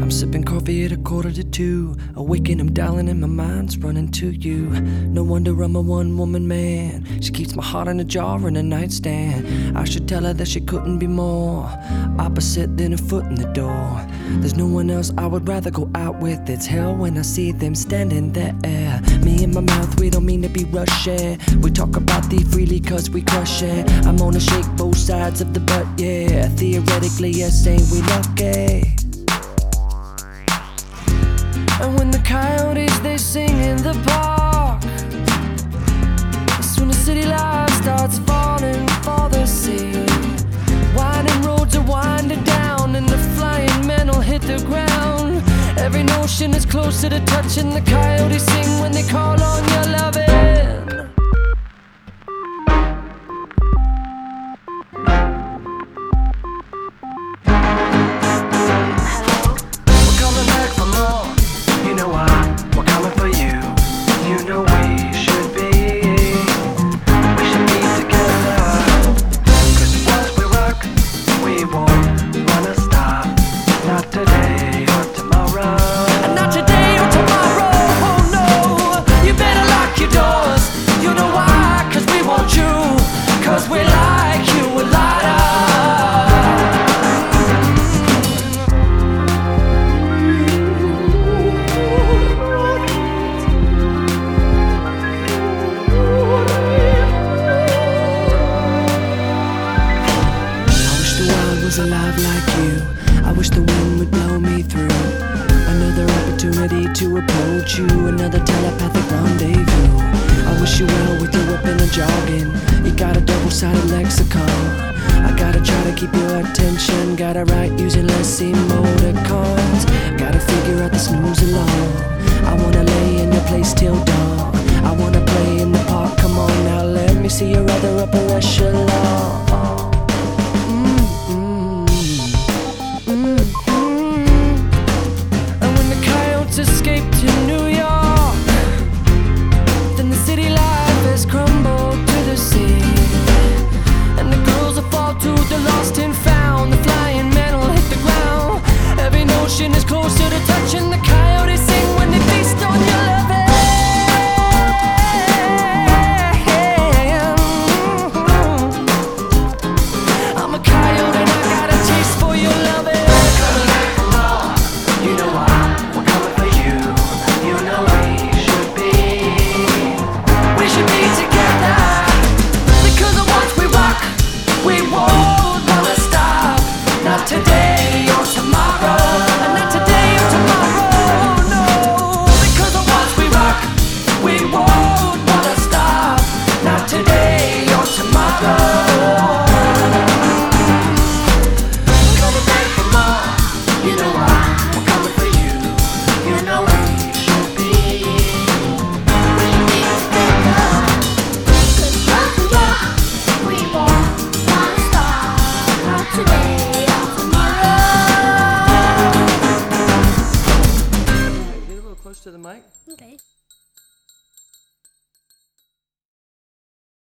I'm sipping coffee at 1:45. Awaken, I'm dialing and my mind's running to you. No wonder I'm a one-woman man. She keeps my heart in a jar in a nightstand. I should tell her that she couldn't be more opposite than a foot in the door. There's no one else I would rather go out with. It's hell when I see them standing there. Me and my mouth, we don't mean to be rushing. We talk about thee freely cause we crush it. I'm gonna shake both sides of the butt, yeah. Theoretically, yes, ain't we lucky? And when the coyotes, they sing in the park, it's when the city life starts falling for the sea. Winding roads are winding down, and the flying men will hit the ground. Every notion is closer to touching. The coyotes sing when they call on your loving. Alive like you, I wish the wind would blow me through. Another opportunity to approach you, another telepathic rendezvous. I wish you well with your whipping and jogging. You got a double-sided lexicon. I gotta try to keep your attention. Gotta write using less emoticons. Gotta figure out the snooze alone. I wanna lay in your place till dawn. I wanna play in the park, come on now, let me see your other upper echelon.